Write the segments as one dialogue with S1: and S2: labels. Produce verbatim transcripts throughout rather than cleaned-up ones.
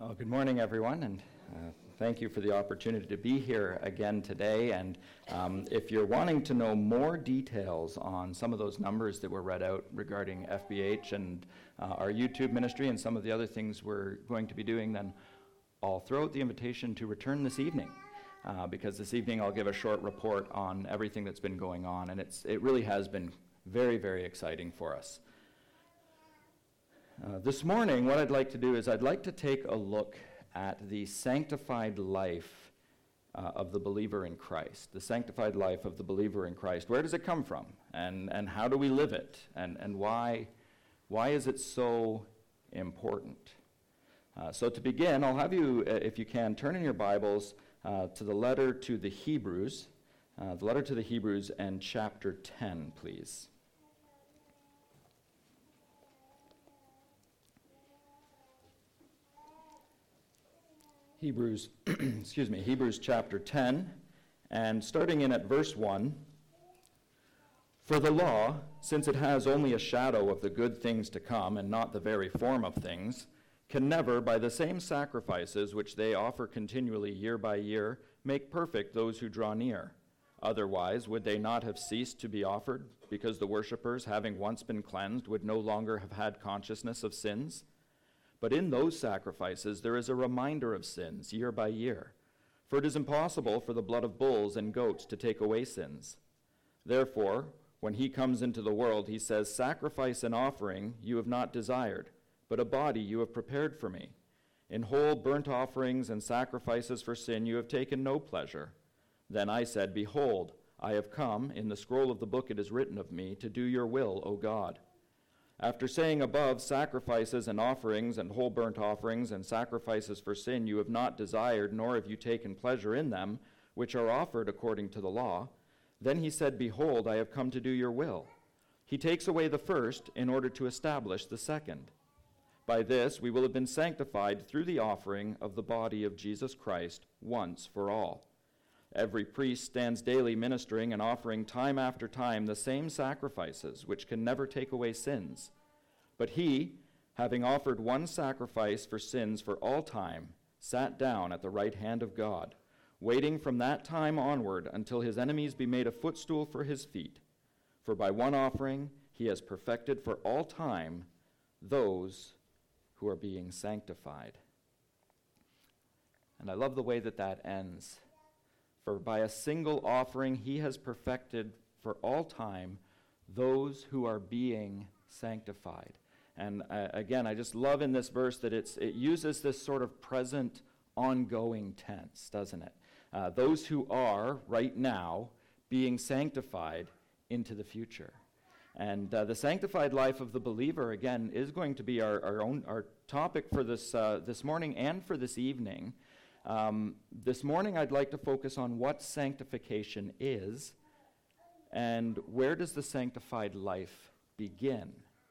S1: Well, good morning, everyone, and uh, thank you for the opportunity to be here again today. And um, if you're wanting to know more details on some of those numbers that were read out regarding F B H and uh, our YouTube ministry and some of the other things we're going to be doing, then I'll throw out the invitation to return this evening, uh, because this evening I'll give a short report on everything that's been going on, and it's it really has been very, very exciting for us. Uh, this morning, what I'd like to do is I'd like to take a look at the sanctified life uh, of the believer in Christ, the sanctified life of the believer in Christ. Where does it come from, and, and how do we live it, and, and why, why is it so important? Uh, so to begin, I'll have you, if you can, turn in your Bibles uh, to the letter to the Hebrews, uh, the letter to the Hebrews and chapter ten, please. Hebrews, excuse me, Hebrews chapter ten, and starting in at verse one, "For the law, since it has only a shadow of the good things to come and not the very form of things, can never, by the same sacrifices which they offer continually year by year, make perfect those who draw near. Otherwise, would they not have ceased to be offered, because the worshippers, having once been cleansed, would no longer have had consciousness of sins? But in those sacrifices there is a reminder of sins year by year. For it is impossible for the blood of bulls and goats to take away sins. Therefore, when he comes into the world, he says, 'Sacrifice and offering you have not desired, but a body you have prepared for me. In whole burnt offerings and sacrifices for sin you have taken no pleasure.' Then I said, 'Behold, I have come, in the scroll of the book it is written of me, to do your will, O God.' After saying above, sacrifices and offerings and whole burnt offerings and sacrifices for sin you have not desired, nor have you taken pleasure in them, which are offered according to the law, then he said, 'Behold, I have come to do your will.' He takes away the first in order to establish the second. By this we will have been sanctified through the offering of the body of Jesus Christ once for all. Every priest stands daily ministering and offering time after time the same sacrifices, which can never take away sins. But he, having offered one sacrifice for sins for all time, sat down at the right hand of God, waiting from that time onward until his enemies be made a footstool for his feet. For by one offering he has perfected for all time those who are being sanctified." And I love the way that that ends. For by a single offering he has perfected for all time those who are being sanctified. And uh, again, I just love in this verse that it's it uses this sort of present, ongoing tense, doesn't it? Uh, those who are, right now, being sanctified into the future. And uh, the sanctified life of the believer, again, is going to be our, our own our topic for this uh, this morning and for this evening. Um, this morning I'd like to focus on what sanctification is and where does the sanctified life begin.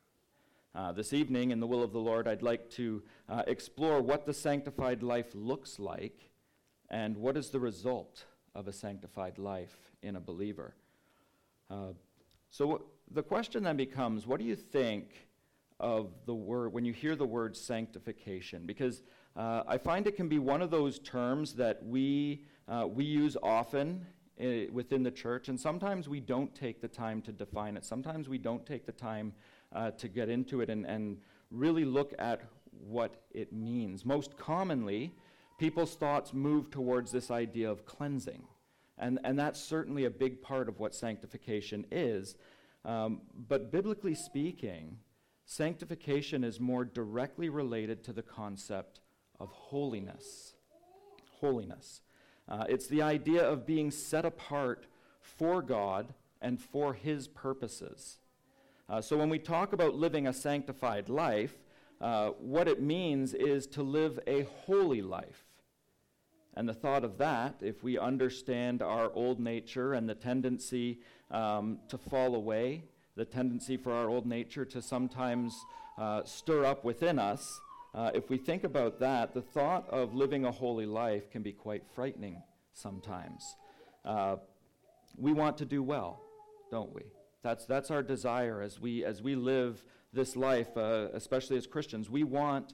S1: Uh, this evening, in the will of the Lord, I'd like to uh, explore what the sanctified life looks like and what is the result of a sanctified life in a believer. Uh, so w- the question then becomes, what do you think of the word when you hear the word sanctification? Because Uh, I find it can be one of those terms that we uh, we use often I- within the church, and sometimes we don't take the time to define it. Sometimes we don't take the time uh, to get into it and, and really look at what it means. Most commonly, people's thoughts move towards this idea of cleansing, and, and that's certainly a big part of what sanctification is. Um, but biblically speaking, sanctification is more directly related to the concept of holiness. Holiness. Uh, it's the idea of being set apart for God and for his purposes. Uh, so when we talk about living a sanctified life, uh, what it means is to live a holy life. And the thought of that, if we understand our old nature and the tendency um, to fall away, the tendency for our old nature to sometimes uh, stir up within us, Uh, if we think about that, the thought of living a holy life can be quite frightening sometimes. Uh, we want to do well, don't we? That's that's our desire as we as we live this life, uh, especially as Christians. We want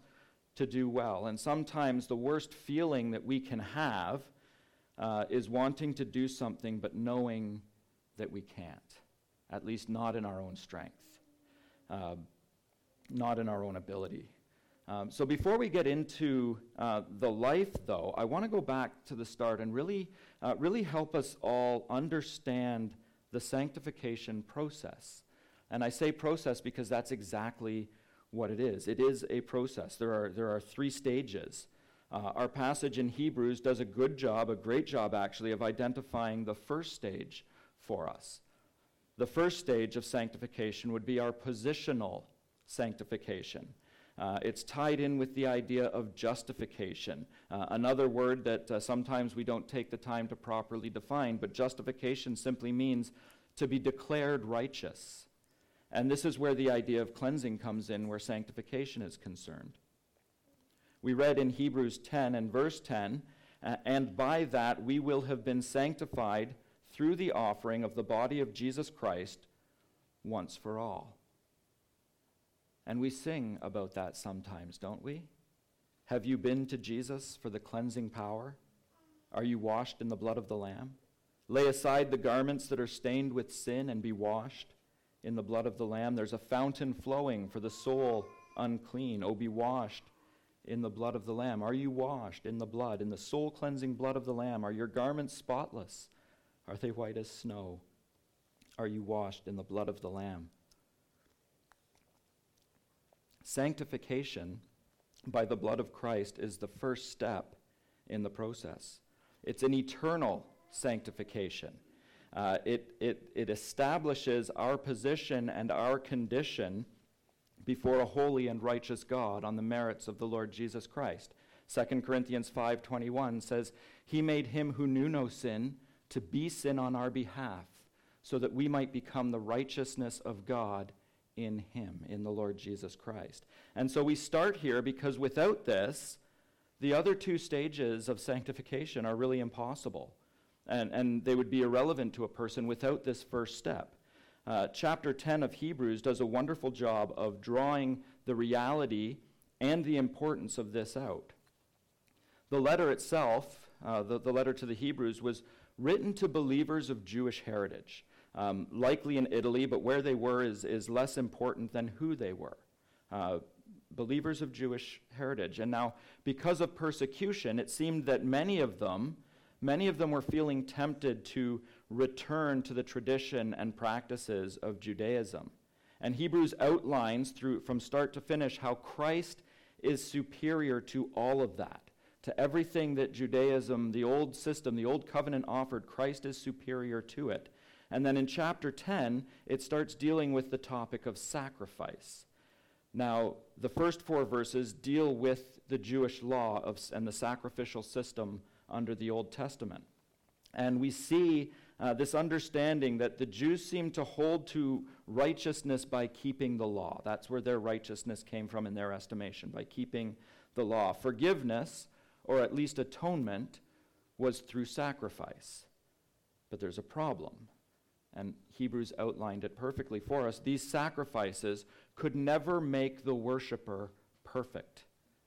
S1: to do well. And sometimes the worst feeling that we can have uh, is wanting to do something but knowing that we can't, at least not in our own strength, uh, not in our own ability. Um, so before we get into uh, the life, though, I want to go back to the start and really, uh, really help us all understand the sanctification process. And I say process because that's exactly what it is. It is a process. There are, there are three stages. Uh, our passage in Hebrews does a good job, a great job actually, of identifying the first stage for us. The first stage of sanctification would be our positional sanctification. Uh, it's tied in with the idea of justification, uh, another word that uh, sometimes we don't take the time to properly define, but justification simply means to be declared righteous. And this is where the idea of cleansing comes in, where sanctification is concerned. We read in Hebrews ten and verse ten, uh, and by that we will have been sanctified through the offering of the body of Jesus Christ once for all. And we sing about that sometimes, don't we? Have you been to Jesus for the cleansing power? Are you washed in the blood of the Lamb? Lay aside the garments that are stained with sin and be washed in the blood of the Lamb. There's a fountain flowing for the soul unclean. Oh, be washed in the blood of the Lamb. Are you washed in the blood, in the soul-cleansing blood of the Lamb? Are your garments spotless? Are they white as snow? Are you washed in the blood of the Lamb? Sanctification by the blood of Christ is the first step in the process. It's an eternal sanctification. Uh, it, it, it establishes our position and our condition before a holy and righteous God on the merits of the Lord Jesus Christ. Second Corinthians five twenty-one says, He made him who knew no sin to be sin on our behalf, so that we might become the righteousness of God in him, in the Lord Jesus Christ. And so we start here because without this, the other two stages of sanctification are really impossible. And, and they would be irrelevant to a person without this first step. Uh, chapter ten of Hebrews does a wonderful job of drawing the reality and the importance of this out. The letter itself, uh, the, the letter to the Hebrews, was written to believers of Jewish heritage, um, likely in Italy, but where they were is, is less important than who they were. Uh, believers of Jewish heritage. And now, because of persecution, it seemed that many of them Many of them were feeling tempted to return to the tradition and practices of Judaism. And Hebrews outlines through from start to finish how Christ is superior to all of that. To everything that Judaism, the old system, the old covenant offered, Christ is superior to it. And then in chapter ten, it starts dealing with the topic of sacrifice. Now, the first four verses deal with the Jewish law of, and the sacrificial system under the Old Testament. And we see uh, this understanding that the Jews seem to hold to righteousness by keeping the law. That's where their righteousness came from in their estimation, by keeping the law. Forgiveness, or at least atonement, was through sacrifice. But there's a problem, and Hebrews outlined it perfectly for us. These sacrifices could never make the worshiper perfect.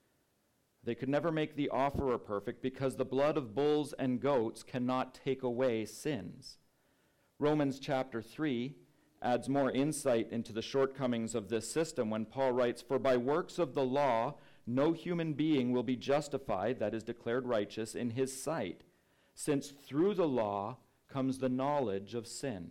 S1: They could never make the offerer perfect because the blood of bulls and goats cannot take away sins. Romans chapter three adds more insight into the shortcomings of this system when Paul writes, For by works of the law, no human being will be justified, that is declared righteous, in his sight, since through the law comes the knowledge of sin.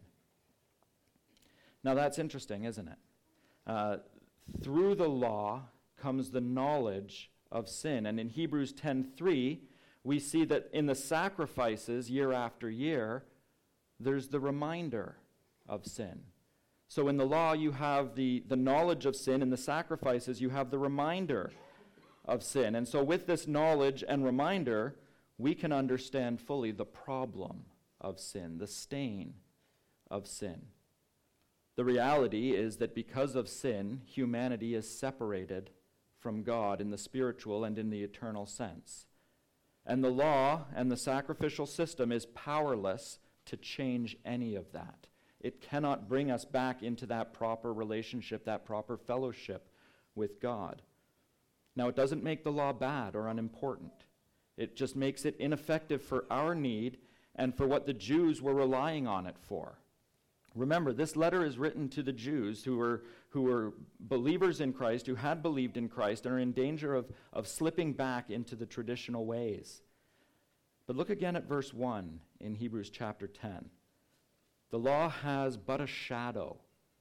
S1: Now that's interesting, isn't it? Uh, through the law comes the knowledge of sin. And in Hebrews ten three, we see that in the sacrifices year after year, there's the reminder of sin. So in the law, you have the, the knowledge of sin. In the sacrifices, you have the reminder of sin. And so with this knowledge and reminder, we can understand fully the problem of sin, the stain of sin. The reality is that because of sin, humanity is separated from God in the spiritual and in the eternal sense. And the law and the sacrificial system is powerless to change any of that. It cannot bring us back into that proper relationship, that proper fellowship with God. Now, it doesn't make the law bad or unimportant. It just makes it ineffective for our need and for what the Jews were relying on it for. Remember, this letter is written to the Jews who were, who were believers in Christ, who had believed in Christ, and are in danger of, of slipping back into the traditional ways. But look again at verse one in Hebrews chapter ten. The law has but a shadow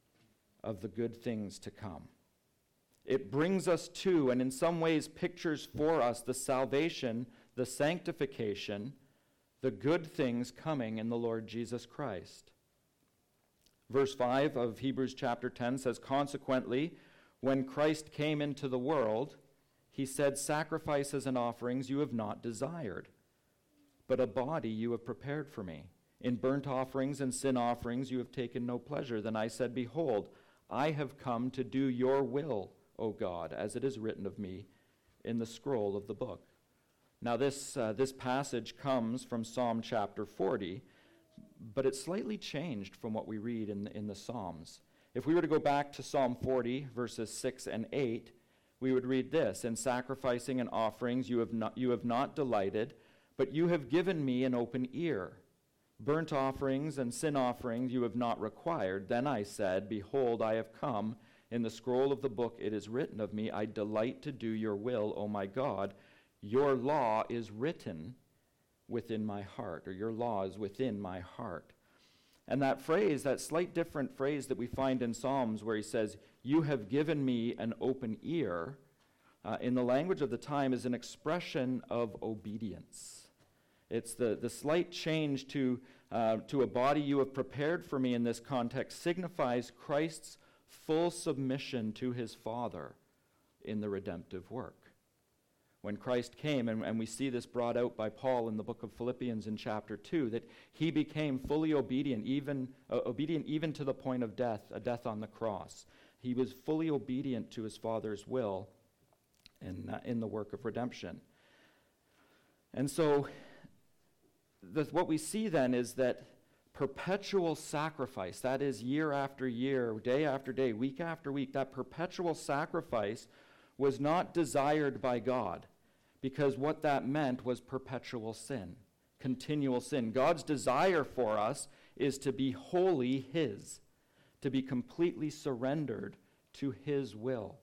S1: of the good things to come. It brings us to, and in some ways pictures for us, the salvation, the sanctification, the good things coming in the Lord Jesus Christ. Verse five of Hebrews chapter ten says, consequently, when Christ came into the world, he said, sacrifices and offerings you have not desired, but a body you have prepared for me. In burnt offerings and sin offerings you have taken no pleasure. Then I said, behold, I have come to do your will, O God, as it is written of me in the scroll of the book. Now this, uh, this passage comes from Psalm chapter forty, but it's slightly changed from what we read in, in the Psalms. If we were to go back to Psalm forty, verses six and eight, we would read this, in sacrificing and offerings you have not, you have not delighted, but you have given me an open ear. Burnt offerings and sin offerings you have not required. Then I said, behold, I have come. In the scroll of the book it is written of me, I delight to do your will, O my God. Your law is written within my heart, or your law is within my heart. And that phrase, that slight different phrase that we find in Psalms where he says, you have given me an open ear, uh, in the language of the time is an expression of obedience. It's the, the slight change to, uh, to a body you have prepared for me in this context signifies Christ's full submission to his Father in the redemptive work. When Christ came, and, and we see this brought out by Paul in the book of Philippians in chapter two, that he became fully obedient, even uh, obedient even to the point of death, a death on the cross. He was fully obedient to his Father's will in, uh, in the work of redemption. And so the, what we see then is that perpetual sacrifice, that is year after year, day after day, week after week, that perpetual sacrifice was not desired by God, because what that meant was perpetual sin, continual sin. God's desire for us is to be wholly his, to be completely surrendered to his will.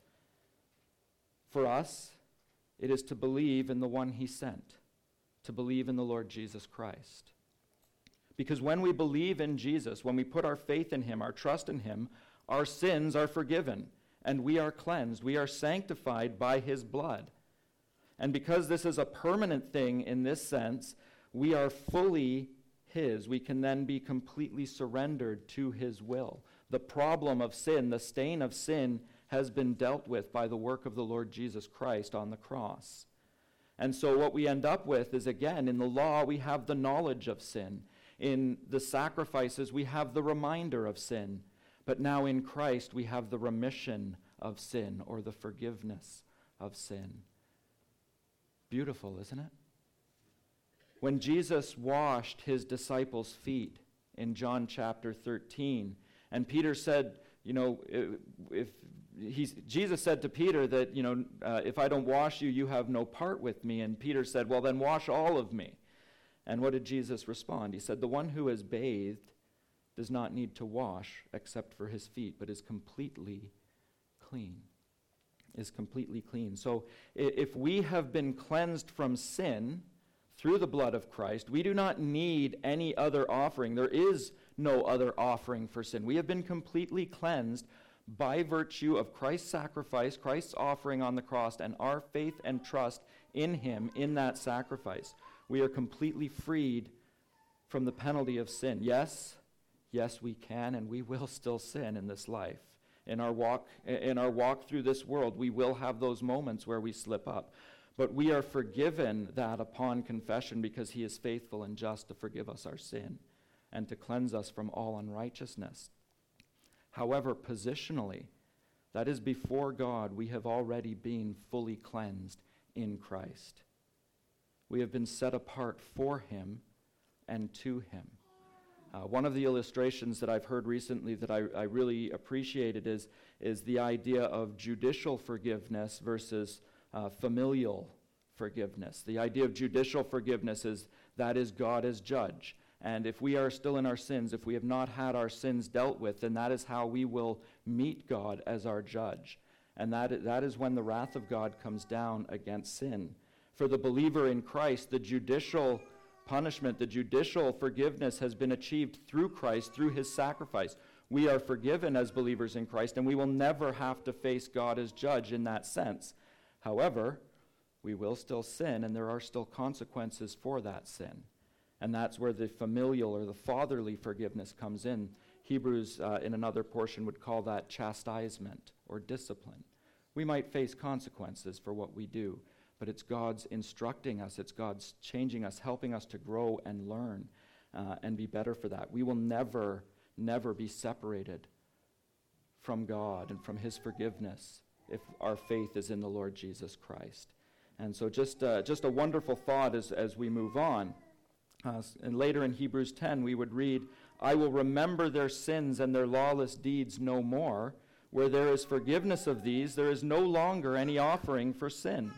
S1: For us, it is to believe in the one he sent, to believe in the Lord Jesus Christ. Because when we believe in Jesus, when we put our faith in him, our trust in him, our sins are forgiven, and we are cleansed. We are sanctified by his blood. And because this is a permanent thing in this sense, we are fully his. We can then be completely surrendered to his will. The problem of sin, the stain of sin, has been dealt with by the work of the Lord Jesus Christ on the cross. And so what we end up with is, again, in the law, we have the knowledge of sin. In the sacrifices, we have the reminder of sin. But now in Christ, we have the remission of sin, or the forgiveness of sin. Beautiful, isn't it? When Jesus washed his disciples' feet in John chapter thirteen, and Peter said, you know, if he's, Jesus said to Peter that, you know, uh, if I don't wash you, you have no part with me. And Peter said, well, then wash all of me. And what did Jesus respond? He said, the one who is bathed does not need to wash except for his feet, but is completely clean. Is completely clean. So if we have been cleansed from sin through the blood of Christ, we do not need any other offering. There is no other offering for sin. We have been completely cleansed by virtue of Christ's sacrifice, Christ's offering on the cross, and our faith and trust in him in that sacrifice. We are completely freed from the penalty of sin. Yes, yes, we can and we will still sin in this life. In our walk, in our walk through this world, we will have those moments where we slip up. But we are forgiven that upon confession, because he is faithful and just to forgive us our sin and to cleanse us from all unrighteousness. However, positionally, that is before God, we have already been fully cleansed in Christ. We have been set apart for him and to him. Uh, one of the illustrations that I've heard recently that I, I really appreciated is, is the idea of judicial forgiveness versus uh, familial forgiveness. The idea of judicial forgiveness is that is God as judge. And if we are still in our sins, if we have not had our sins dealt with, then that is how we will meet God as our judge. And that, that is when the wrath of God comes down against sin. For the believer in Christ, the judicial punishment, the judicial forgiveness has been achieved through Christ, through his sacrifice. We are forgiven as believers in Christ, and we will never have to face God as judge in that sense. However, we will still sin, and there are still consequences for that sin. And that's where the familial or the fatherly forgiveness comes in. Hebrews, uh, in another portion, would call that chastisement or discipline. We might face consequences for what we do, but it's God's instructing us, it's God's changing us, helping us to grow and learn uh, and be better for that. We will never, never be separated from God and from his forgiveness if our faith is in the Lord Jesus Christ. And so just, uh, just a wonderful thought as, as we move on. Uh, and later in Hebrews ten, we would read, I will remember their sins and their lawless deeds no more. Where there is forgiveness of these, there is no longer any offering for sin.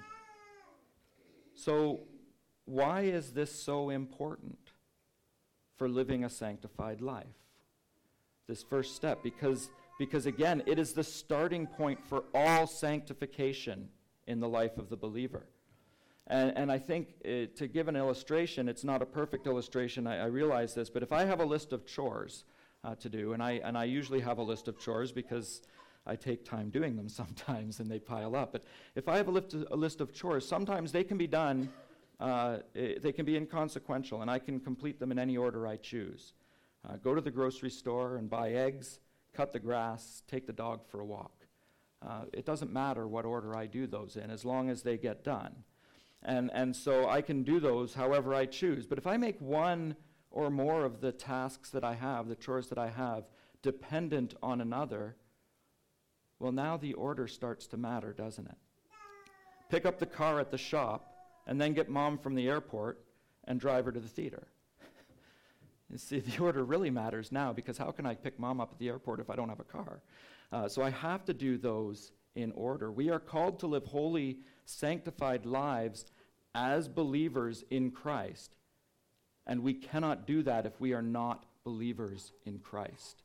S1: So why is this so important for living a sanctified life? This first step, because, because again, it is the starting point for all sanctification in the life of the believer. And, and I think uh, to give an illustration, it's not a perfect illustration, I, I realize this, but if I have a list of chores uh, to do, and I, and I usually have a list of chores because I take time doing them sometimes and they pile up, but if I have a, lift, a list of chores, sometimes they can be done, uh, they can be inconsequential, and I can complete them in any order I choose. Uh, go to the grocery store and buy eggs, cut the grass, take the dog for a walk. Uh, it doesn't matter what order I do those in, as long as they get done. And and so I can do those however I choose. But if I make one or more of the tasks that I have, the chores that I have, dependent on another, well, now the order starts to matter, doesn't it? Pick up the car at the shop and then get mom from the airport and drive her to the theater. You see, the order really matters now, because how can I pick mom up at the airport if I don't have a car? Uh, so I have to do those in order. We are called to live holy, sanctified lives as believers in Christ. And we cannot do that if we are not believers in Christ.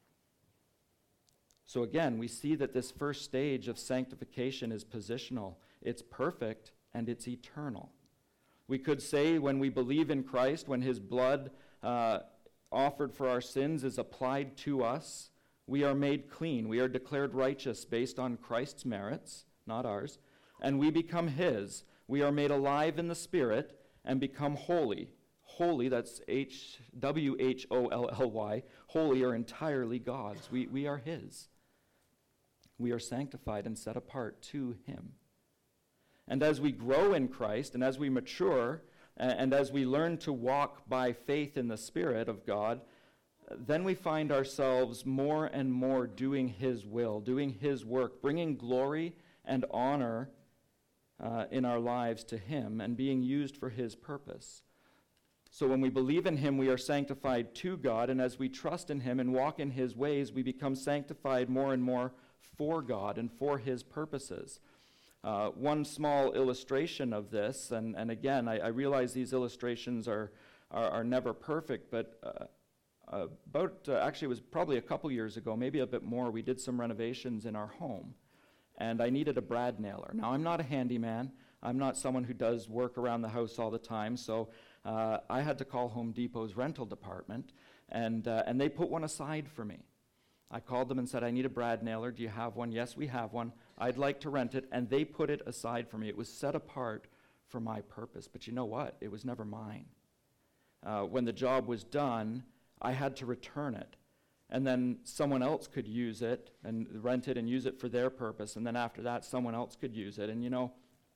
S1: So again, we see that this first stage of sanctification is positional. It's perfect and it's eternal. We could say when we believe in Christ, when his blood uh, offered for our sins is applied to us, we are made clean. We are declared righteous based on Christ's merits, not ours, and we become his. We are made alive in the Spirit and become holy. Holy, that's H W H O L L Y. Holy are entirely God's. We, we are his. We are sanctified and set apart to him. And as we grow in Christ, and as we mature, and, and as we learn to walk by faith in the Spirit of God, then we find ourselves more and more doing his will, doing his work, bringing glory and honor uh, in our lives to him and being used for his purpose. So when we believe in him, we are sanctified to God, and as we trust in him and walk in his ways, we become sanctified more and more for God and for his purposes. Uh, one small illustration of this, and, and again, I, I realize these illustrations are, are, are never perfect, but uh, Uh, about, uh, actually it was probably a couple years ago, maybe a bit more, we did some renovations in our home. And I needed a brad nailer. Now, I'm not a handyman. I'm not someone who does work around the house all the time. So uh, I had to call Home Depot's rental department, and, uh, and they put one aside for me. I called them and said, I need a brad nailer. Do you have one? Yes, we have one. I'd like to rent it. And they put it aside for me. It was set apart for my purpose. But you know what? It was never mine. Uh, when the job was done, I had to return it. And then someone else could use it and rent it and use it for their purpose. And then after that, someone else could use it. And you know,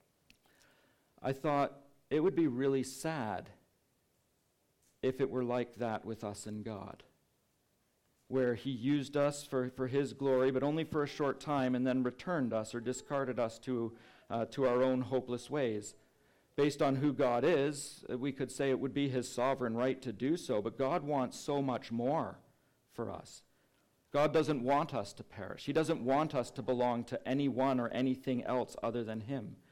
S1: I thought it would be really sad if it were like that with us and God, where he used us for, for his glory, but only for a short time, and then returned us or discarded us to, uh, to our own hopeless ways. Based on who God is, we could say it would be his sovereign right to do so, but God wants so much more for us. God doesn't want us to perish. He doesn't want us to belong to anyone or anything else other than him.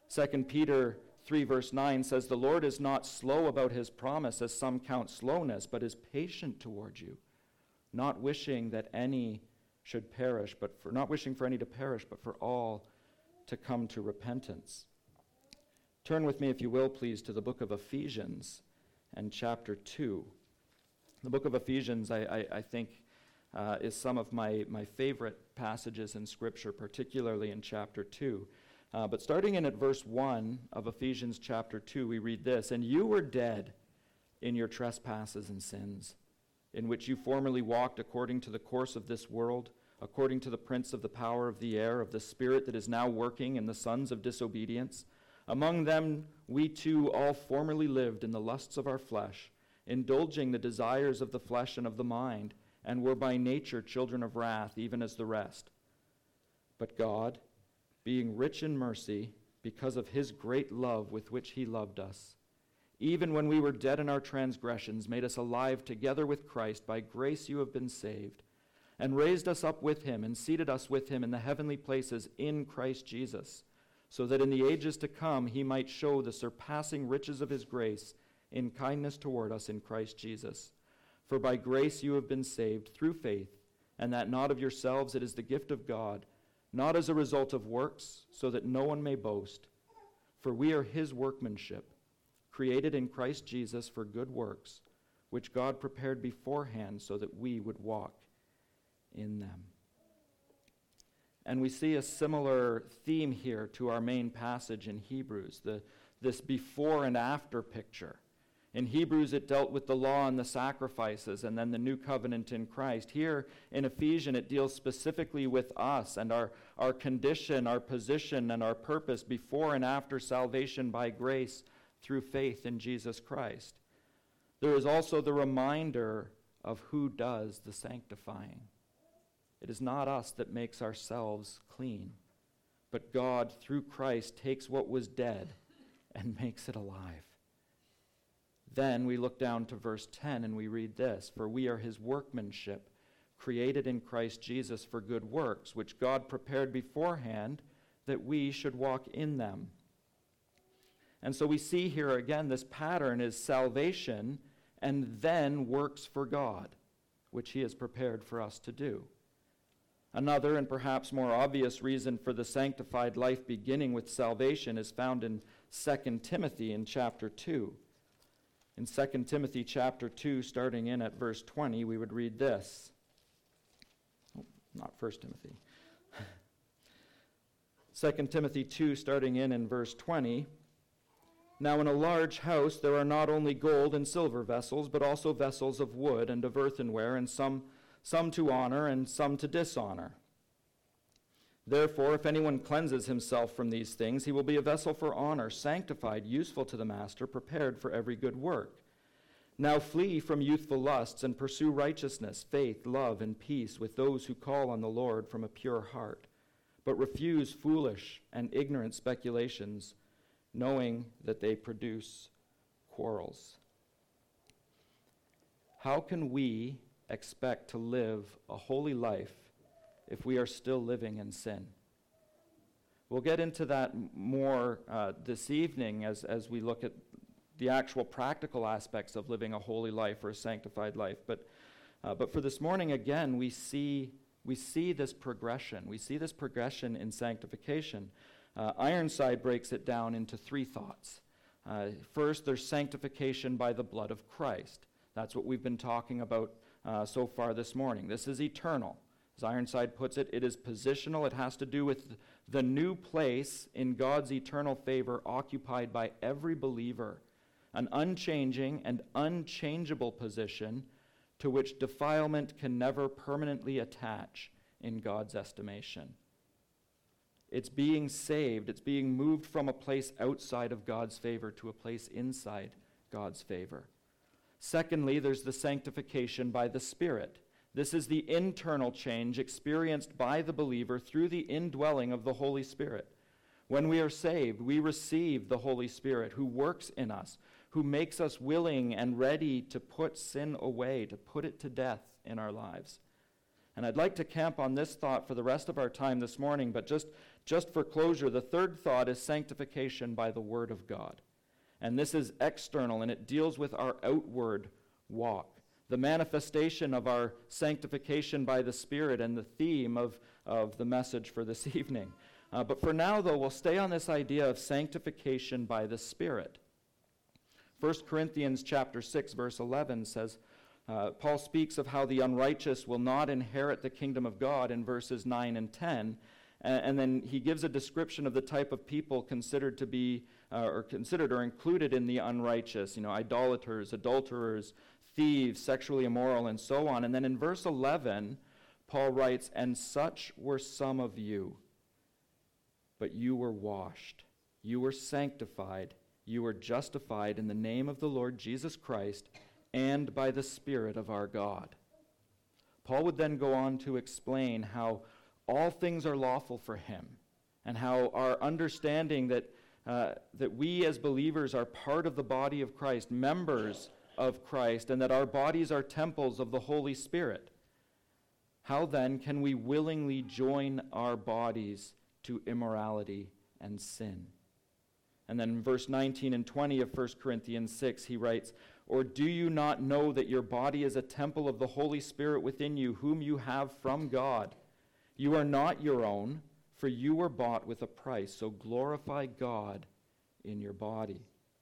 S1: Second Peter three verse nine says, "The Lord is not slow about his promise, as some count slowness, but is patient toward you, not wishing that any should perish, but for not wishing for any to perish, but for all to come to repentance." Turn with me, if you will, please, to the book of Ephesians and chapter two. The book of Ephesians, I, I, I think, uh, is some of my, my favorite passages in Scripture, particularly in chapter two. Uh, but starting in at verse one of Ephesians chapter two, we read this, "And you were dead in your trespasses and sins, in which you formerly walked according to the course of this world, according to the prince of the power of the air, of the spirit that is now working in the sons of disobedience. Among them we too all formerly lived in the lusts of our flesh, indulging the desires of the flesh and of the mind, and were by nature children of wrath, even as the rest. But God, being rich in mercy, because of his great love with which he loved us, even when we were dead in our transgressions, made us alive together with Christ. By grace you have been saved, and raised us up with him, and seated us with him in the heavenly places in Christ Jesus, so that in the ages to come he might show the surpassing riches of his grace in kindness toward us in Christ Jesus. For by grace you have been saved through faith, and that not of yourselves, it is the gift of God, not as a result of works, so that no one may boast. For we are his workmanship, created in Christ Jesus for good works, which God prepared beforehand so that we would walk in them." And we see a similar theme here to our main passage in Hebrews, the, this before and after picture. In Hebrews, it dealt with the law and the sacrifices, and then the new covenant in Christ. Here in Ephesians, it deals specifically with us and our, our condition, our position, and our purpose before and after salvation by grace through faith in Jesus Christ. There is also the reminder of who does the sanctifying. It is not us that makes ourselves clean, but God, through Christ, takes what was dead and makes it alive. Then we look down to verse ten and we read this, "For we are his workmanship, created in Christ Jesus for good works, which God prepared beforehand that we should walk in them." And so we see here again, this pattern is salvation and then works for God, which he has prepared for us to do. Another and perhaps more obvious reason for the sanctified life beginning with salvation is found in Second Timothy in chapter two. In Second Timothy chapter two, starting in at verse twenty, we would read this. Oh, not First Timothy. Second Timothy two, starting in in verse twenty. "Now in a large house there are not only gold and silver vessels, but also vessels of wood and of earthenware, and some, some to honor and some to dishonor. Therefore, if anyone cleanses himself from these things, he will be a vessel for honor, sanctified, useful to the master, prepared for every good work. Now flee from youthful lusts and pursue righteousness, faith, love, and peace with those who call on the Lord from a pure heart. But refuse foolish and ignorant speculations, knowing that they produce quarrels." How can we expect to live a holy life if we are still living in sin? We'll get into that more uh, this evening as, as we look at the actual practical aspects of living a holy life or a sanctified life. But, uh, but for this morning, again, we see, we see this progression. We see this progression in sanctification. Uh, Ironside breaks it down into three thoughts. Uh, first, there's sanctification by the blood of Christ. That's what we've been talking about uh, so far this morning. This is eternal. As Ironside puts it, it is positional. It has to do with the new place in God's eternal favor occupied by every believer, an unchanging and unchangeable position to which defilement can never permanently attach in God's estimation. It's being saved. It's being moved from a place outside of God's favor to a place inside God's favor. Secondly, there's the sanctification by the Spirit. This is the internal change experienced by the believer through the indwelling of the Holy Spirit. When we are saved, we receive the Holy Spirit who works in us, who makes us willing and ready to put sin away, to put it to death in our lives. And I'd like to camp on this thought for the rest of our time this morning, but just, just for closure, the third thought is sanctification by the Word of God. And this is external, and it deals with our outward walk, the manifestation of our sanctification by the Spirit, and the theme of, of the message for this evening. Uh, but for now, though, we'll stay on this idea of sanctification by the Spirit. First Corinthians chapter six, verse eleven says, uh, Paul speaks of how the unrighteous will not inherit the kingdom of God in verses nine and ten. And, and then he gives a description of the type of people considered to be, uh, or considered or included in the unrighteous, you know, idolaters, adulterers, thieves, sexually immoral, and so on. And then in verse eleven, Paul writes, "And such were some of you, but you were washed, you were sanctified, you were justified in the name of the Lord Jesus Christ and by the Spirit of our God." Paul would then go on to explain how all things are lawful for him, and how our understanding that, uh, that we as believers are part of the body of Christ, members of Christ, and that our bodies are temples of the Holy Spirit. How then can we willingly join our bodies to immorality and sin? And then in verse nineteen and twenty of First Corinthians six, he writes, "Or do you not know that your body is a temple of the Holy Spirit within you, whom you have from God? You are not your own, for you were bought with a price, so glorify God in your body."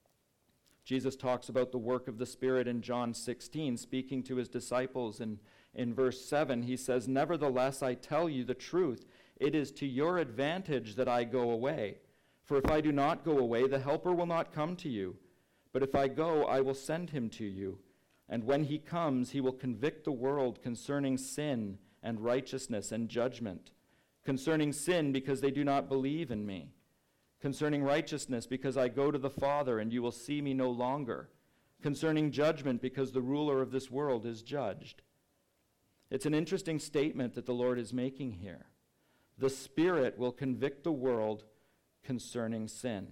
S1: Jesus talks about the work of the Spirit in John sixteen, speaking to his disciples. And in verse seven, he says, "Nevertheless, I tell you the truth. It is to your advantage that I go away. For if I do not go away, the Helper will not come to you. But if I go, I will send him to you. And when he comes, he will convict the world concerning sin and righteousness and judgment. Concerning sin, because they do not believe in me. Concerning righteousness, because I go to the Father, and you will see me no longer. Concerning judgment, because the ruler of this world is judged." It's an interesting statement that the Lord is making here. The Spirit will convict the world concerning sin.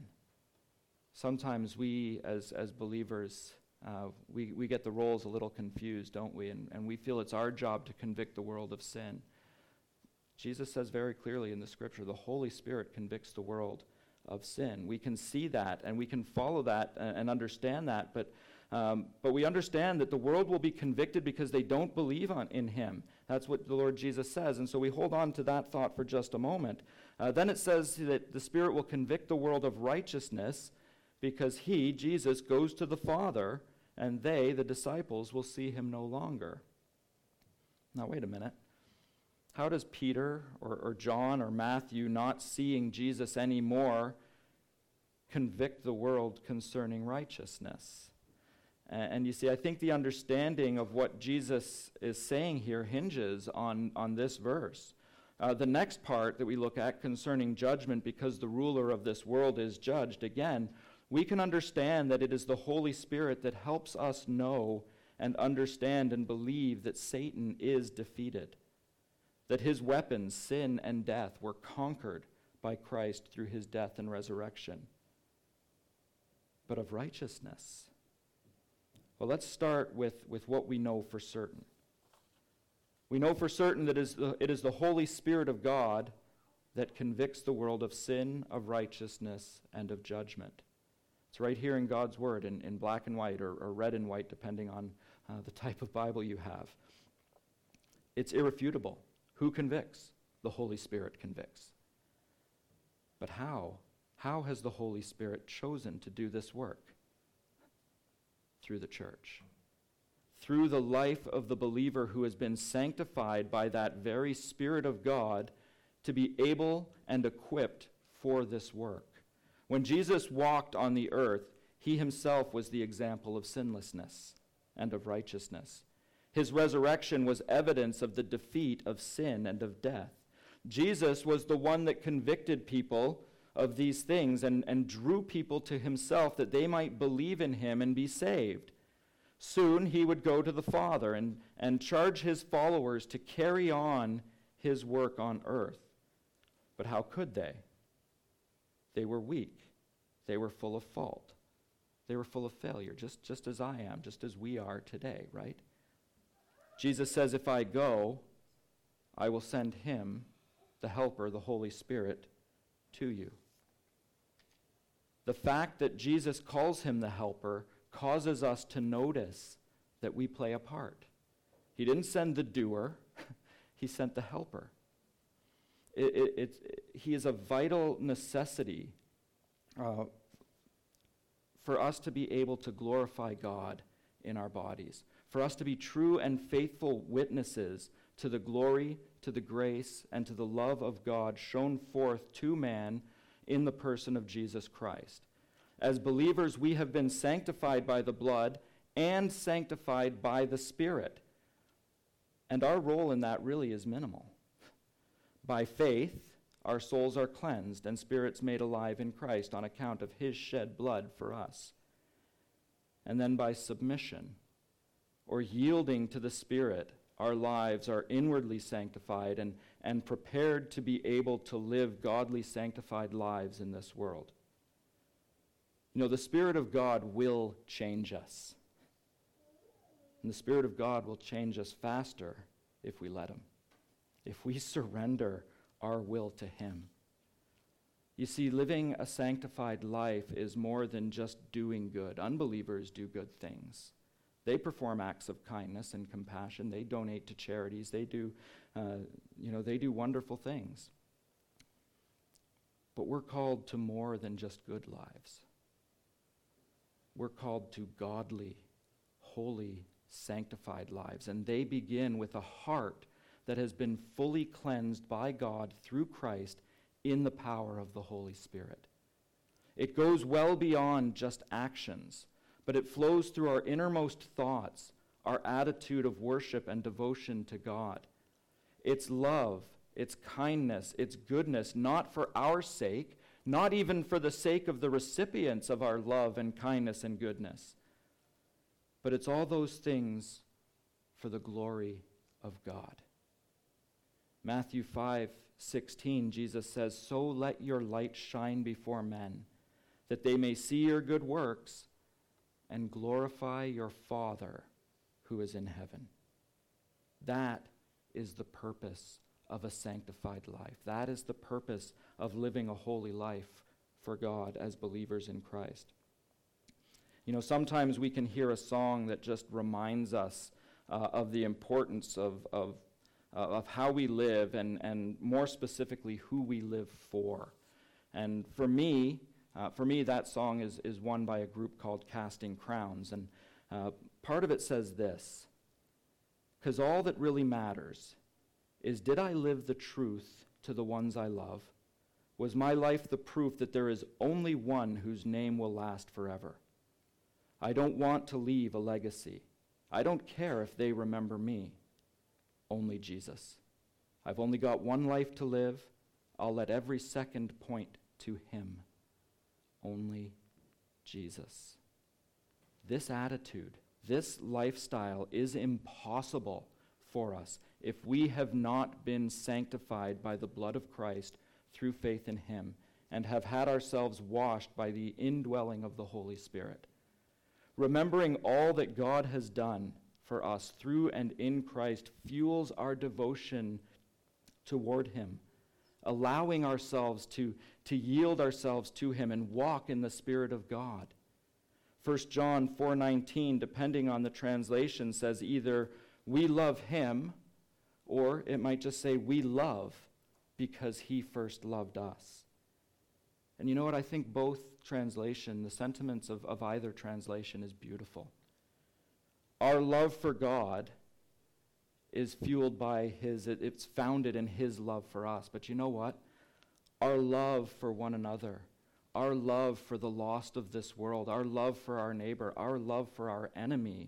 S1: Sometimes we, as, as believers, uh, we, we get the roles a little confused, don't we? And, and we feel it's our job to convict the world of sin. Jesus says very clearly in the Scripture, the Holy Spirit convicts the world of sin. We can see that, and we can follow that and, and understand that, but Um, but we understand that the world will be convicted because they don't believe on, in him. That's what the Lord Jesus says. And so we hold on to that thought for just a moment. Uh, then it says that the Spirit will convict the world of righteousness because he, Jesus, goes to the Father, and they, the disciples, will see him no longer. Now, wait a minute. How does Peter or, or John or Matthew, not seeing Jesus anymore, convict the world concerning righteousness? And you see, I think the understanding of what Jesus is saying here hinges on, on this verse. Uh, the next part that we look at concerning judgment, because the ruler of this world is judged, again, we can understand that it is the Holy Spirit that helps us know and understand and believe that Satan is defeated, that his weapons, sin and death, were conquered by Christ through his death and resurrection. But of righteousness, well, let's start with, with what we know for certain. We know for certain that it is, the, it is the Holy Spirit of God that convicts the world of sin, of righteousness, and of judgment. It's right here in God's Word, in, in black and white, or, or red and white, depending on uh, the type of Bible you have. It's irrefutable. Who convicts? The Holy Spirit convicts. But how? How has the Holy Spirit chosen to do this work? Through the church. Through the life of the believer who has been sanctified by that very Spirit of God to be able and equipped for this work. When Jesus walked on the earth, he himself was the example of sinlessness and of righteousness. His resurrection was evidence of the defeat of sin and of death. Jesus was the one that convicted people of these things and, and drew people to himself that they might believe in him and be saved. Soon he would go to the Father and, and charge his followers to carry on his work on earth. But how could they? They were weak. They were full of fault. They were full of failure, just, just as I am, just as we are today, right? Jesus says, if I go, I will send him, the Helper, the Holy Spirit, to you. The fact that Jesus calls him the Helper causes us to notice that we play a part. He didn't send the doer, he sent the Helper. It, it, it's, it, he is a vital necessity uh, for us to be able to glorify God in our bodies, for us to be true and faithful witnesses to the glory, to the grace, and to the love of God shown forth to man in the person of Jesus Christ. As believers, we have been sanctified by the blood and sanctified by the Spirit. And our role in that really is minimal. By faith, our souls are cleansed and spirits made alive in Christ on account of his shed blood for us. And then by submission, or yielding to the Spirit, our lives are inwardly sanctified and, and prepared to be able to live godly, sanctified lives in this world. You know, the Spirit of God will change us. And the Spirit of God will change us faster if we let him, if we surrender our will to him. You see, living a sanctified life is more than just doing good. Unbelievers do good things. They perform acts of kindness and compassion. They donate to charities. They do, uh, you know, they do wonderful things. But we're called to more than just good lives. We're called to godly, holy, sanctified lives. And they begin with a heart that has been fully cleansed by God through Christ in the power of the Holy Spirit. It goes well beyond just actions, but it flows through our innermost thoughts, our attitude of worship and devotion to God. It's love, it's kindness, it's goodness, not for our sake, not even for the sake of the recipients of our love and kindness and goodness, but it's all those things for the glory of God. Matthew five sixteen, Jesus says, "So let your light shine before men, that they may see your good works and glorify your Father who is in heaven." That is the purpose of a sanctified life. That is the purpose of living a holy life for God as believers in Christ. You know, sometimes we can hear a song that just reminds us uh, of the importance of, of, uh, of how we live and, and more specifically who we live for. And for me, uh, for me that song is, is one by a group called Casting Crowns. And uh, part of it says this: "'Cause all that really matters is, did I live the truth to the ones I love? Was my life the proof that there is only one whose name will last forever? I don't want to leave a legacy. I don't care if they remember me. Only Jesus. I've only got one life to live. I'll let every second point to him. Only Jesus." This attitude, this lifestyle is impossible for us if we have not been sanctified by the blood of Christ through faith in him and have had ourselves washed by the indwelling of the Holy Spirit. Remembering all that God has done for us through and in Christ fuels our devotion toward him, allowing ourselves to, to yield ourselves to him and walk in the Spirit of God. First John four nineteen, depending on the translation, says either we love him, or it might just say we love because he first loved us. And you know what? I think both translation, the sentiments of, of either translation is beautiful. Our love for God is fueled by his, it, it's founded in his love for us. But you know what? Our love for one another, our love for the lost of this world, our love for our neighbor, our love for our enemy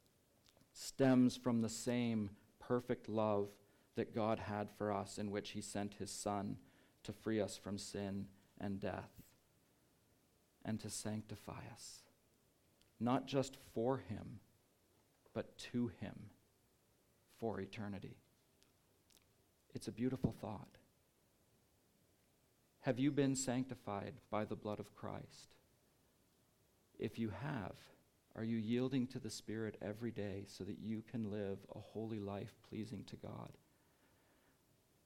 S1: stems from the same perfect love that God had for us, in which he sent his Son to free us from sin and death and to sanctify us, not just for him, but to him for eternity. It's a beautiful thought. Have you been sanctified by the blood of Christ? If you have, are you yielding to the Spirit every day so that you can live a holy life pleasing to God?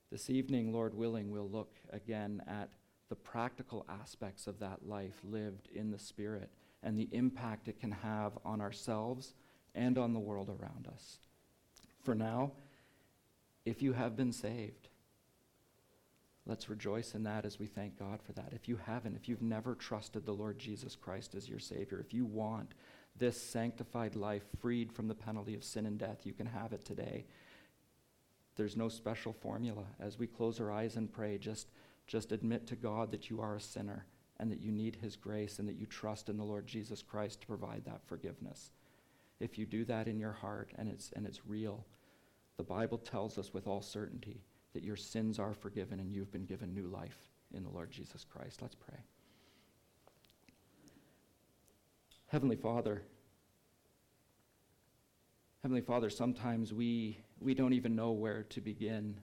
S1: This evening, Lord willing, we'll look again at the practical aspects of that life lived in the Spirit and the impact it can have on ourselves and on the world around us. For now, if you have been saved, let's rejoice in that as we thank God for that. If you haven't, if you've never trusted the Lord Jesus Christ as your Savior, if you want this sanctified life freed from the penalty of sin and death, you can have it today. There's no special formula. As we close our eyes and pray, just, just admit to God that you are a sinner and that you need his grace and that you trust in the Lord Jesus Christ to provide that forgiveness. If you do that in your heart and it's, and it's real, the Bible tells us with all certainty that your sins are forgiven and you've been given new life in the Lord Jesus Christ. Let's pray. Heavenly Father, Heavenly Father, sometimes we, we don't even know where to begin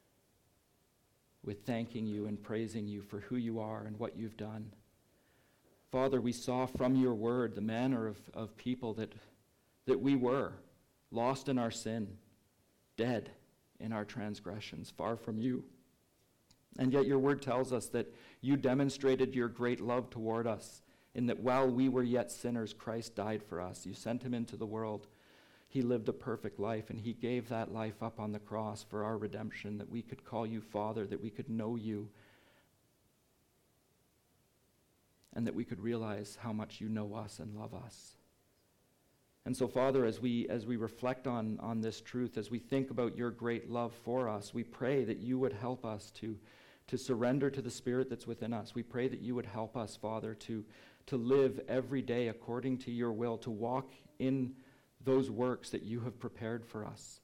S1: with thanking you and praising you for who you are and what you've done. Father, we saw from your word the manner of, of people that, that we were, lost in our sin, dead in our transgressions, far from you. And yet your word tells us that you demonstrated your great love toward us in that while we were yet sinners, Christ died for us. You sent him into the world. He lived a perfect life, and he gave that life up on the cross for our redemption, that we could call you Father, that we could know you, and that we could realize how much you know us and love us. And so, Father, as we as we reflect on, on this truth, as we think about your great love for us, we pray that you would help us to, to surrender to the Spirit that's within us. We pray that you would help us, Father, to, to live every day according to your will, to walk in those works that you have prepared for us.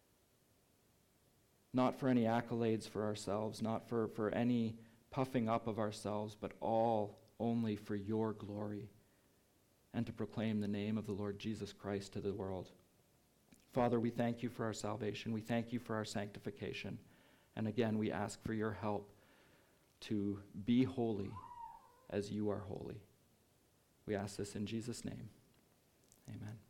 S1: Not for any accolades for ourselves, not for, for any puffing up of ourselves, but all only for your glory, and to proclaim the name of the Lord Jesus Christ to the world. Father, we thank you for our salvation. We thank you for our sanctification. And again, we ask for your help to be holy as you are holy. We ask this in Jesus' name. Amen.